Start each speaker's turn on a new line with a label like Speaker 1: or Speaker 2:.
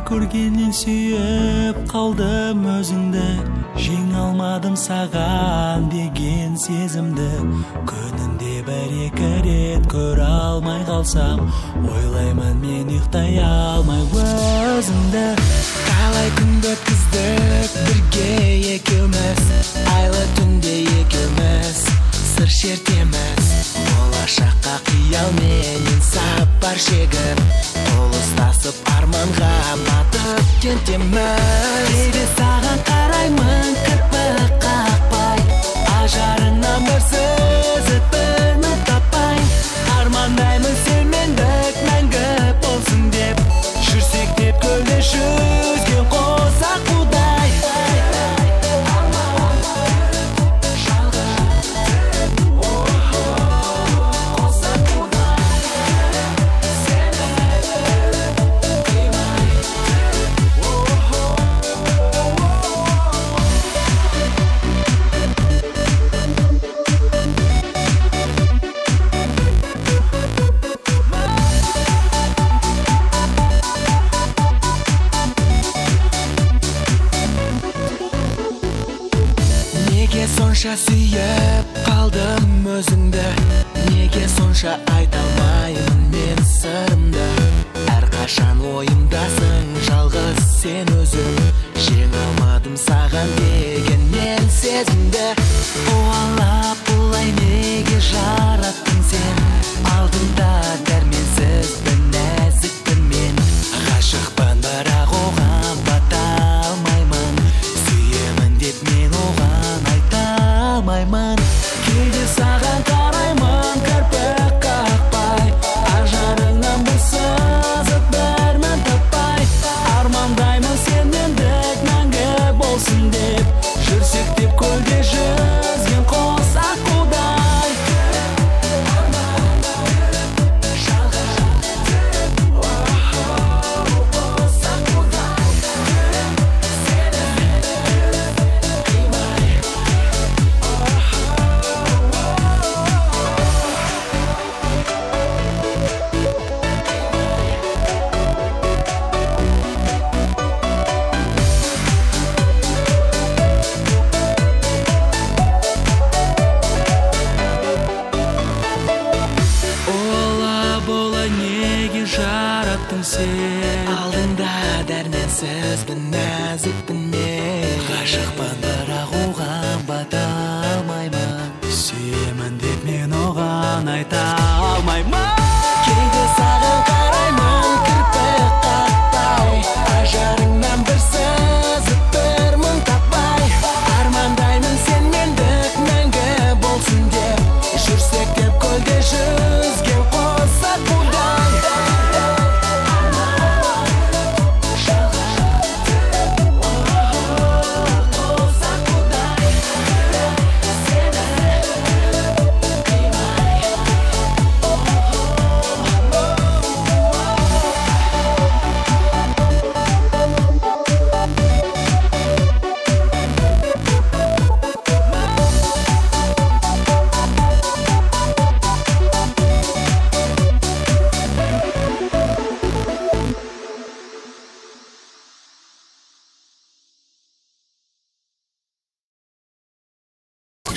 Speaker 1: көргеннен сүйіп қалдым өзіңді, жеңе алмадым саған деген сезімді. Күнінде бір-екі рет көре алмай қалсам, ойлаймын мен ұйықтай алмай өзіңді. Қалай күнді өткіздік бірге екеуміз, айлы түнде екеуміз сыр шертеміз. Болашаққа қиялменен сапар шегіп, ұлыстасып арманға батып кетеміз. Кейде саған қараймын кірпік қақпай, ажарыңнан бір сөз өтпірмін таппай. Армандаймын сен мендік мәңгі болсын деп, жүрсек деп көлде жүзген қос аққудай. Сонша сүйіп қалдым өзіңді, неге сонша айта алмаймын мен сырымды. Әрқашан ойымдасың жалғыз сен өзің, жеңе алмадым саған деген мен сезімді. Алла, бұлай неге жараттың сен, алдыңда дәрменсізбін, нәзікпін мен. Ғашықпын бірақ оған бата алмаймын, сүйемін деп мен оған айта алмаймын. Кейде саған қараймын кірпік қақпай, ажарыңнан бір сөз өтпірмін таппай. Армандаймын сен мендік мәңгі болсын деп, жүрсек деп көлде жүзген қос аққудай. Жараттың сен, алдыңда дәрменсізбін, нәзікпін мен. Ғашықпын бірақ оған бата алмаймын, сүйемін деп мен оған айта